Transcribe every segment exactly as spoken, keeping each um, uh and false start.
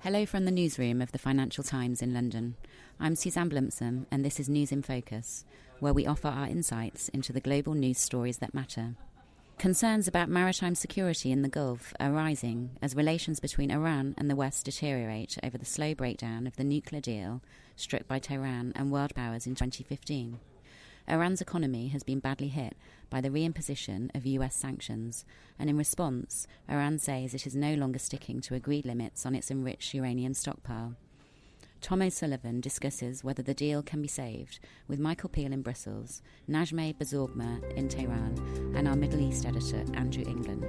Hello from the newsroom of the Financial Times in London. I'm Suzanne Blumpson, and this is News in Focus, where we offer our insights into the global news stories that matter. Concerns about maritime security in the Gulf are rising as relations between Iran and the West deteriorate over the slow breakdown of the nuclear deal struck by Tehran and world powers in twenty fifteen. Iran's economy has been badly hit by the reimposition of U S sanctions, and in response, Iran says it is no longer sticking to agreed limits on its enriched uranium stockpile. Tom O'Sullivan discusses whether the deal can be saved with Michael Peel in Brussels, Najmeh Bazorgma in Tehran, and our Middle East editor, Andrew England.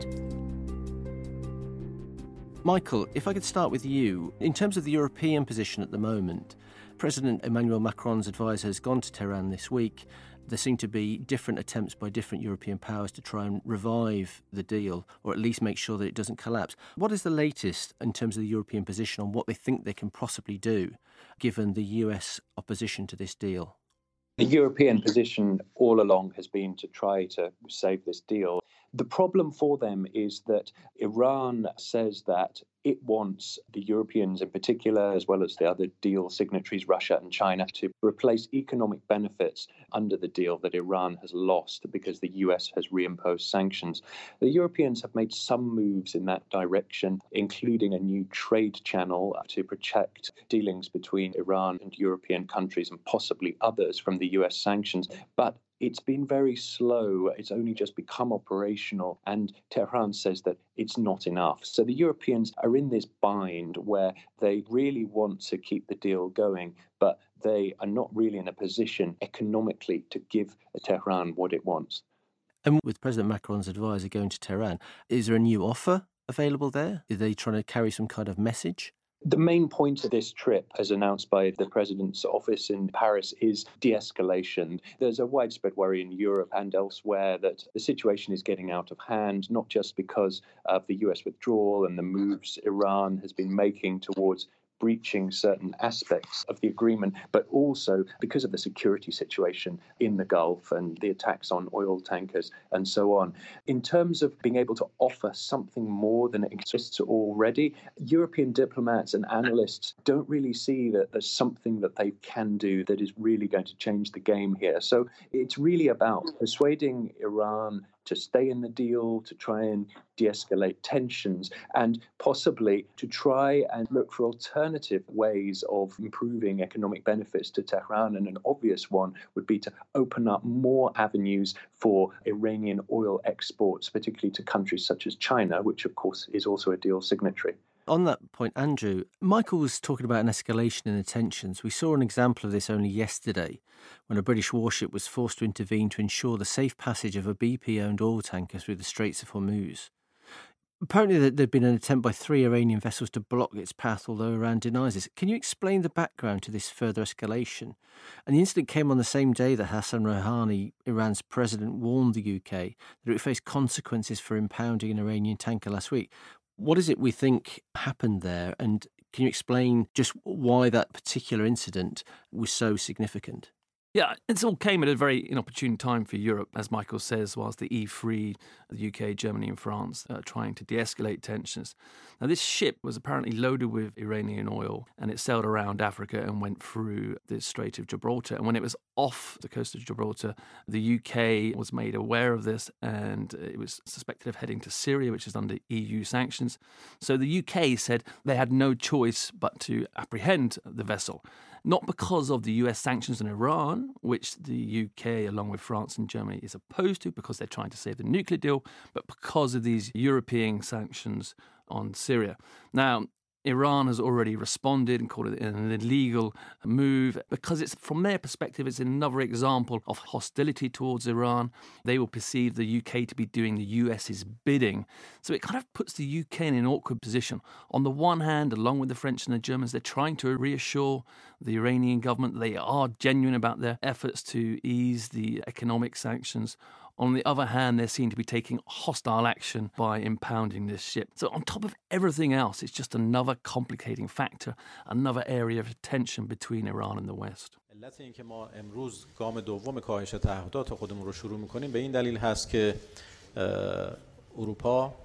Michael, if I could start with you. In terms of the European position at the moment, President Emmanuel Macron's advisor has gone to Tehran this week. There seem to be different attempts by different European powers to try and revive the deal, or at least make sure that it doesn't collapse. What is the latest in terms of the European position on what they think they can possibly do, given the U S opposition to this deal? The European position all along has been to try to save this deal. The problem for them is that Iran says that it wants the Europeans in particular, as well as the other deal signatories, Russia and China, to replace economic benefits under the deal that Iran has lost because the U S has reimposed sanctions. The Europeans have made some moves in that direction, including a new trade channel to protect dealings between Iran and European countries and possibly others from the U S sanctions. But it's been very slow. It's only just become operational, and Tehran says that it's not enough. So the Europeans are in this bind where they really want to keep the deal going, but they are not really in a position economically to give Tehran what it wants. And with President Macron's advisor going to Tehran, is there a new offer available there? Are they trying to carry some kind of message? The main point of this trip, as announced by the president's office in Paris, is de-escalation. There's a widespread worry in Europe and elsewhere that the situation is getting out of hand, not just because of the U S withdrawal and the moves Iran has been making towards breaching certain aspects of the agreement, but also because of the security situation in the Gulf and the attacks on oil tankers and so on. In terms of being able to offer something more than exists already, European diplomats and analysts don't really see that there's something that they can do that is really going to change the game here. So it's really about persuading Iran to stay in the deal, to try and de-escalate tensions, and possibly to try and look for alternative ways of improving economic benefits to Tehran. And an obvious one would be to open up more avenues for Iranian oil exports, particularly to countries such as China, which of course is also a deal signatory. On that point, Andrew, Michael was talking about an escalation in the tensions. We saw an example of this only yesterday when a British warship was forced to intervene to ensure the safe passage of a B P-owned oil tanker through the Straits of Hormuz. Apparently there had been an attempt by three Iranian vessels to block its path, although Iran denies this. Can you explain the background to this further escalation? And the incident came on the same day that Hassan Rouhani, Iran's president, warned the U K that it would face consequences for impounding an Iranian tanker last week. What is it we think happened there? And can you explain just why that particular incident was so significant? Yeah, it all came at a very inopportune time for Europe, as Michael says, whilst the E three, the U K, Germany and France are trying to de-escalate tensions. Now, this ship was apparently loaded with Iranian oil, and it sailed around Africa and went through the Strait of Gibraltar. And when it was off the coast of Gibraltar, the U K was made aware of this, and it was suspected of heading to Syria, which is under E U sanctions. So the U K said they had no choice but to apprehend the vessel, not because of the U S sanctions on Iran, which the U K, along with France and Germany, is opposed to because they're trying to save the nuclear deal, but because of these European sanctions on Syria. Now, Iran has already responded and called it an illegal move because it's, from their perspective, it's another example of hostility towards Iran. They will perceive the U K to be doing the US's bidding. So it kind of puts the U K in an awkward position. On the one hand, along with the French and the Germans, they're trying to reassure the Iranian government that they are genuine about their efforts to ease the economic sanctions. On the other hand, they seem to be taking hostile action by impounding this ship. So on top of everything else, it's just another complicating factor, another area of tension between Iran and the West. علت اینکه ما امروز گام دوم کاهش تعهدات خودمون رو شروع می‌کنیم به این دلیل هست که اروپا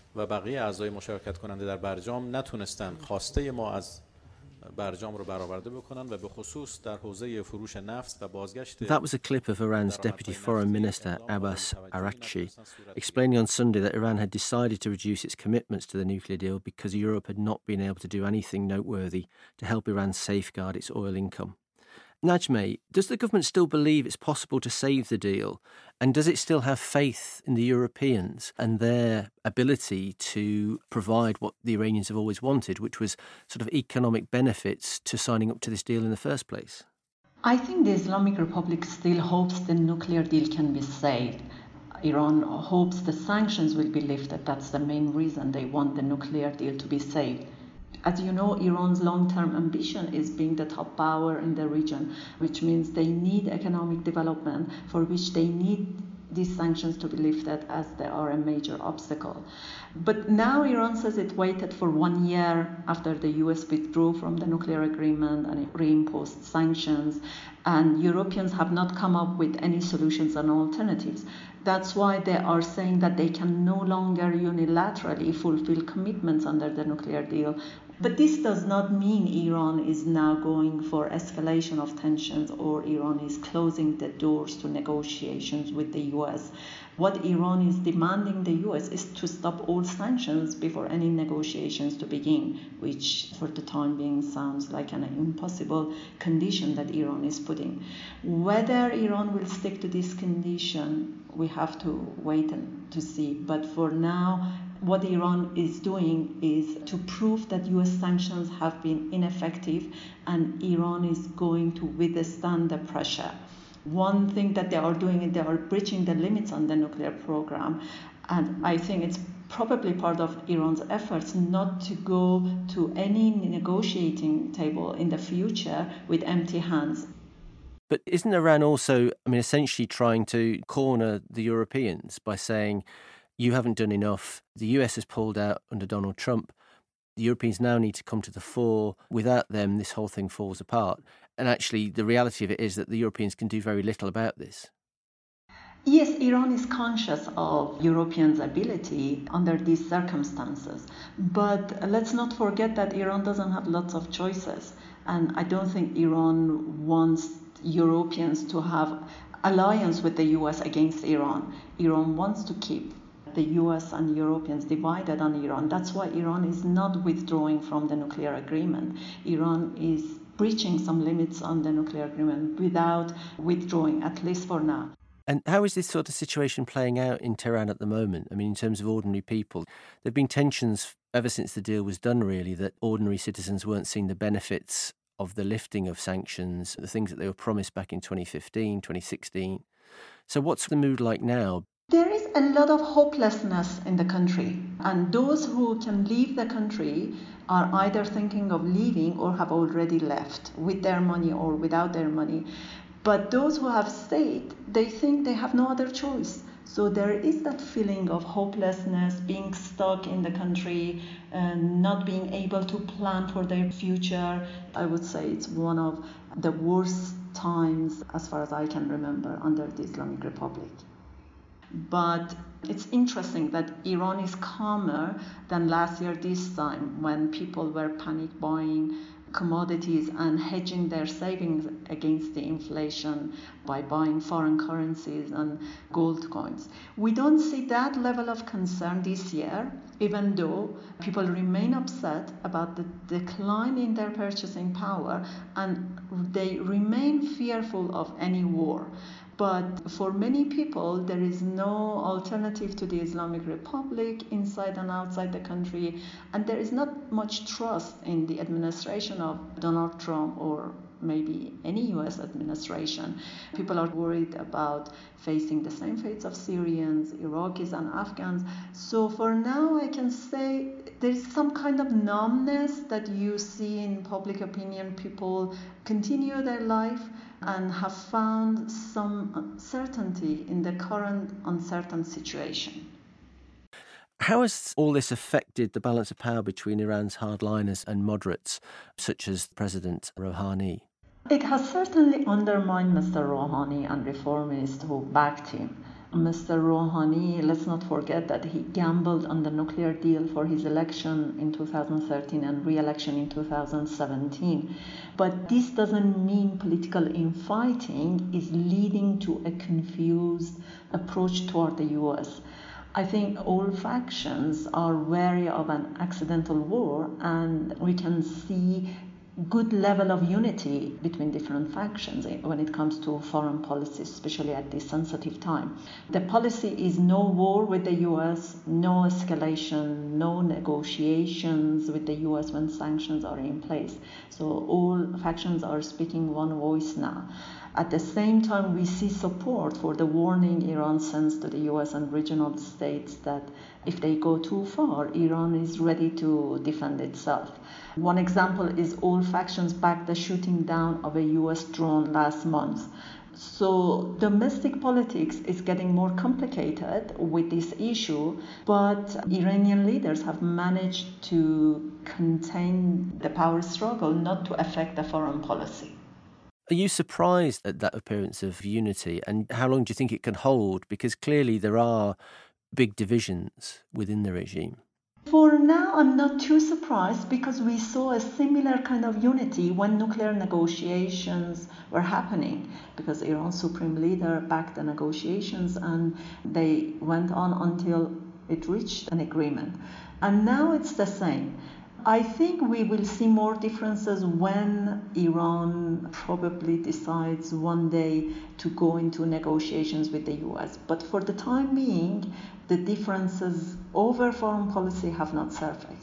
و بقیه اعضای مشارکت کننده در برجام نتونستن خواسته ما از برجام رو برآورده بکنن و به خصوص در حوزه فروش نفت و بازگشت. That was a clip of Iran's Deputy Foreign Minister Abbas Araghchi explaining on Sunday that Iran had decided to reduce its commitments to the nuclear deal because Europe had not been able to do anything noteworthy to help Iran safeguard its oil income. Najmeh, does the government still believe it's possible to save the deal? And does it still have faith in the Europeans and their ability to provide what the Iranians have always wanted, which was sort of economic benefits to signing up to this deal in the first place? I think the Islamic Republic still hopes the nuclear deal can be saved. Iran hopes the sanctions will be lifted. That's the main reason they want the nuclear deal to be saved. As you know, Iran's long-term ambition is being the top power in the region, which means they need economic development, for which they need these sanctions to be lifted as they are a major obstacle. But now Iran says it waited for one year after the U S withdrew from the nuclear agreement and it reimposed sanctions, and Europeans have not come up with any solutions and alternatives. That's why they are saying that they can no longer unilaterally fulfill commitments under the nuclear deal. But this does not mean Iran is now going for escalation of tensions or Iran is closing the doors to negotiations with the U S. What Iran is demanding the U S is to stop all sanctions before any negotiations to begin, which for the time being sounds like an impossible condition that Iran is putting. Whether Iran will stick to this condition, we have to wait and to see. But for now, what Iran is doing is to prove that U S sanctions have been ineffective and Iran is going to withstand the pressure. One thing that they are doing is they are breaching the limits on the nuclear program, and I think it's probably part of Iran's efforts not to go to any negotiating table in the future with empty hands. But isn't Iran also, I mean, essentially trying to corner the Europeans by saying, you haven't done enough, the U S has pulled out under Donald Trump, the Europeans now need to come to the fore, without them this whole thing falls apart? And actually the reality of it is that the Europeans can do very little about this. Yes, Iran is conscious of Europeans' ability under these circumstances. But let's not forget that Iran doesn't have lots of choices. And I don't think Iran wants Europeans to have alliance with the U S against Iran. Iran wants to keep the U S and Europeans divided on Iran. That's why Iran is not withdrawing from the nuclear agreement. Iran is breaching some limits on the nuclear agreement without withdrawing, at least for now. And how is this sort of situation playing out in Tehran at the moment? I mean, in terms of ordinary people, there have been tensions ever since the deal was done, really, that ordinary citizens weren't seeing the benefits of the lifting of sanctions, the things that they were promised back in twenty fifteen, twenty sixteen. So what's the mood like now? There is a lot of hopelessness in the country, and those who can leave the country are either thinking of leaving or have already left, with their money or without their money. But those who have stayed, they think they have no other choice. So there is that feeling of hopelessness, being stuck in the country, and not being able to plan for their future. I would say it's one of the worst times, as far as I can remember, under the Islamic Republic. But it's interesting that Iran is calmer than last year this time, when people were panic buying commodities and hedging their savings against the inflation by buying foreign currencies and gold coins. We don't see that level of concern this year, even though people remain upset about the decline in their purchasing power and they remain fearful of any war. But for many people, there is no alternative to the Islamic Republic inside and outside the country, and there is not much trust in the administration of Donald Trump or maybe any U S administration. People are worried about facing the same fates of Syrians, Iraqis, and Afghans. So for now, I can say there is some kind of numbness that you see in public opinion. People continue their life and have found some certainty in the current uncertain situation. How has all this affected the balance of power between Iran's hardliners and moderates, such as President Rouhani? It has certainly undermined Mister Rouhani and reformists who backed him. Mister Rouhani, let's not forget that he gambled on the nuclear deal for his election in two thousand thirteen and re-election in two thousand seventeen. But this doesn't mean political infighting is leading to a confused approach toward the U S. I think all factions are wary of an accidental war, and we can see good level of unity between different factions when it comes to foreign policy, especially at this sensitive time. The policy is no war with the U S, no escalation, no negotiations with the U S when sanctions are in place. So all factions are speaking one voice now. At the same time, we see support for the warning Iran sends to the U S and regional states that if they go too far, Iran is ready to defend itself. One example is all factions backed the shooting down of a U S drone last month. So domestic politics is getting more complicated with this issue, but Iranian leaders have managed to contain the power struggle, not to affect the foreign policy. Are you surprised at that appearance of unity, and how long do you think it can hold? Because clearly there are big divisions within the regime. For now, I'm not too surprised because we saw a similar kind of unity when nuclear negotiations were happening, because Iran's supreme leader backed the negotiations and they went on until it reached an agreement. And now it's the same. I think we will see more differences when Iran probably decides one day to go into negotiations with the U S. But for the time being, the differences over foreign policy have not surfaced.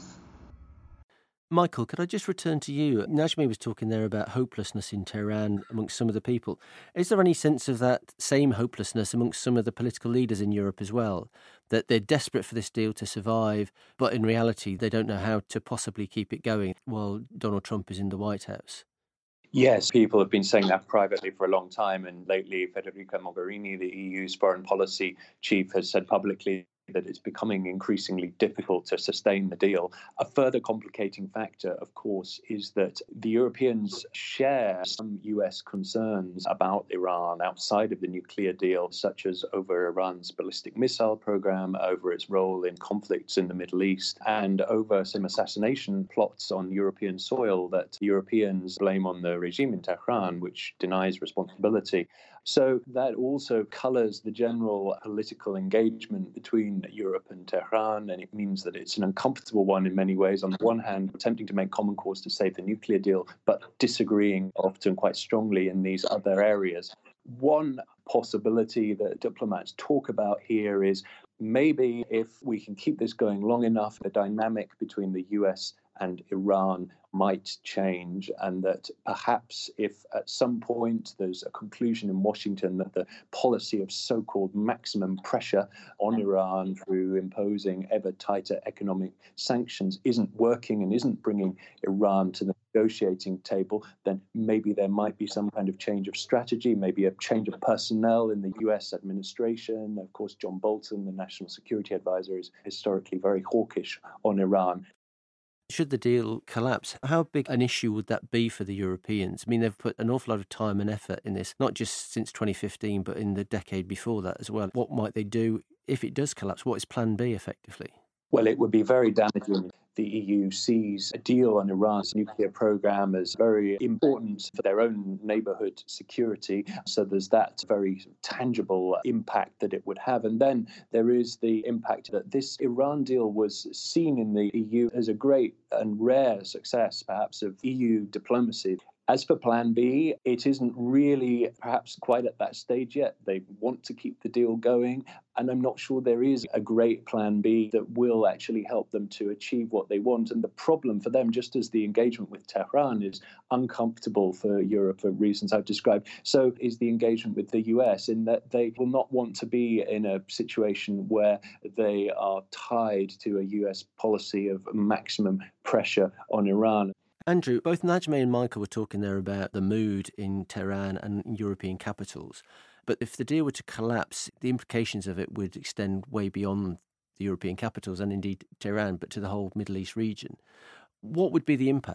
Michael, could I just return to you? Najmi was talking there about hopelessness in Tehran amongst some of the people. Is there any sense of that same hopelessness amongst some of the political leaders in Europe as well? That they're desperate for this deal to survive, but in reality they don't know how to possibly keep it going while Donald Trump is in the White House? Yes, people have been saying that privately for a long time, and lately Federica Mogherini, the E U's foreign policy chief, has said publicly that it's becoming increasingly difficult to sustain the deal. A further complicating factor, of course, is that the Europeans share some U S concerns about Iran outside of the nuclear deal, such as over Iran's ballistic missile program, over its role in conflicts in the Middle East, and over some assassination plots on European soil that Europeans blame on the regime in Tehran, which denies responsibility. So that also colours the general political engagement between Europe and Tehran, and it means that it's an uncomfortable one in many ways. On the one hand, attempting to make common cause to save the nuclear deal, but disagreeing often quite strongly in these other areas. One possibility that diplomats talk about here is maybe if we can keep this going long enough, the dynamic between the U S and Iran might change, and that perhaps if at some point there's a conclusion in Washington that the policy of so-called maximum pressure on Iran through imposing ever tighter economic sanctions isn't working and isn't bringing Iran to the negotiating table, then maybe there might be some kind of change of strategy, maybe a change of personnel in the U S administration. Of course, John Bolton, the National Security Advisor, is historically very hawkish on Iran. Should the deal collapse, how big an issue would that be for the Europeans? I mean, they've put an awful lot of time and effort in this, not just since twenty fifteen, but in the decade before that as well. What might they do if it does collapse? What is plan B effectively? Well, it would be very damaging. The E U sees a deal on Iran's nuclear program as very important for their own neighborhood security. So there's that very tangible impact that it would have. And then there is the impact that this Iran deal was seen in the E U as a great and rare success, perhaps, of E U diplomacy. As for Plan B, it isn't really perhaps quite at that stage yet. They want to keep the deal going, and I'm not sure there is a great Plan B that will actually help them to achieve what they want. And the problem for them, just as the engagement with Tehran is uncomfortable for Europe for reasons I've described, so is the engagement with the U S, in that they will not want to be in a situation where they are tied to a U S policy of maximum pressure on Iran. Andrew, both Najmi and Michael were talking there about the mood in Tehran and European capitals. But if the deal were to collapse, the implications of it would extend way beyond the European capitals and indeed Tehran, but to the whole Middle East region. What would be the impact?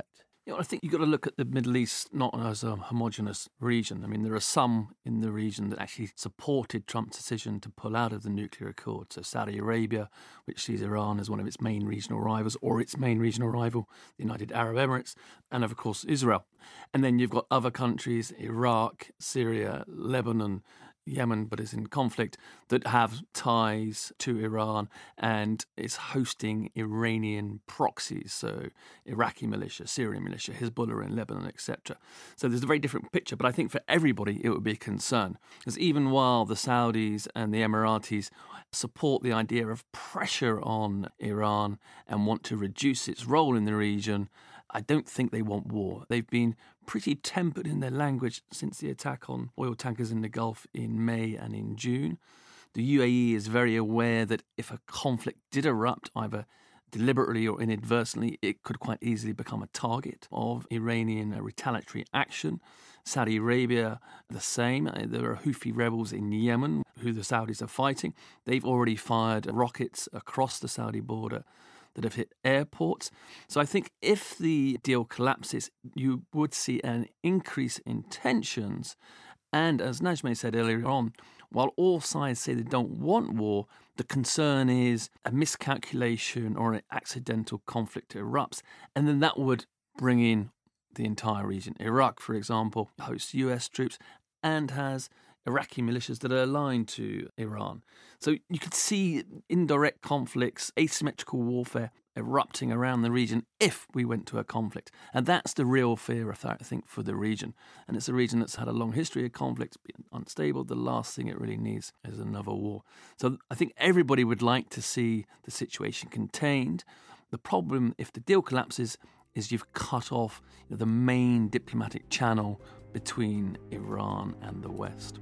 You know, I think you've got to look at the Middle East not as a homogenous region. I mean, there are some in the region that actually supported Trump's decision to pull out of the nuclear accord. So Saudi Arabia, which sees Iran as one of its main regional rivals, or its main regional rival, the United Arab Emirates, and of course Israel. And then you've got other countries, Iraq, Syria, Lebanon, Yemen, but is in conflict, that have ties to Iran and is hosting Iranian proxies, so Iraqi militia, Syrian militia, Hezbollah in Lebanon, et cetera. So there's a very different picture, but I think for everybody it would be a concern, because even while the Saudis and the Emiratis support the idea of pressure on Iran and want to reduce its role in the region, I don't think they want war. They've been pretty tempered in their language since the attack on oil tankers in the Gulf in May and in June. The U A E is very aware that if a conflict did erupt, either deliberately or inadvertently, it could quite easily become a target of Iranian retaliatory action. Saudi Arabia, the same. There are Houthi rebels in Yemen who the Saudis are fighting. They've already fired rockets across the Saudi border that have hit airports. So I think if the deal collapses, you would see an increase in tensions. And as Najmeh said earlier on, while all sides say they don't want war, the concern is a miscalculation or an accidental conflict erupts. And then that would bring in the entire region. Iraq, for example, hosts U S troops and has Iraqi militias that are aligned to Iran. So you could see indirect conflicts, asymmetrical warfare erupting around the region if we went to a conflict. And that's the real fear, I think, for the region. And it's a region that's had a long history of conflicts, been unstable. The last thing it really needs is another war. So I think everybody would like to see the situation contained. The problem, if the deal collapses, is you've cut off the main diplomatic channel between Iran and the West.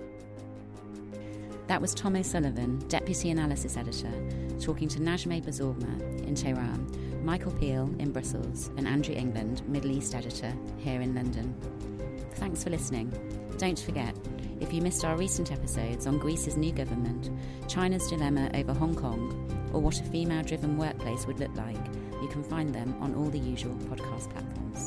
That was Tom O'Sullivan, Deputy Analysis Editor, talking to Najmeh Bozorgma in Tehran, Michael Peel in Brussels, and Andrew England, Middle East Editor, here in London. Thanks for listening. Don't forget, if you missed our recent episodes on Greece's new government, China's dilemma over Hong Kong, or what a female-driven workplace would look like, you can find them on all the usual podcast platforms.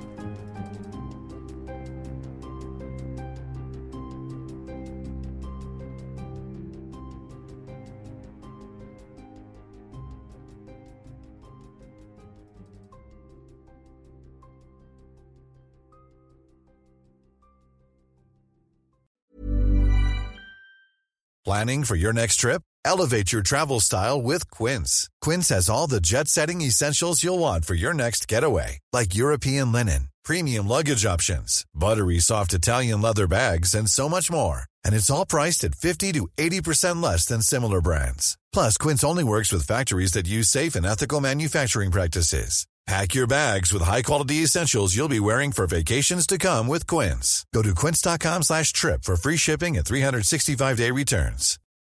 Planning for your next trip? Elevate your travel style with Quince. Quince has all the jet-setting essentials you'll want for your next getaway, like European linen, premium luggage options, buttery soft Italian leather bags, and so much more. And it's all priced at fifty to eighty percent less than similar brands. Plus, Quince only works with factories that use safe and ethical manufacturing practices. Pack your bags with high-quality essentials you'll be wearing for vacations to come with Quince. Go to quince.com slash trip for free shipping and three sixty-five day returns.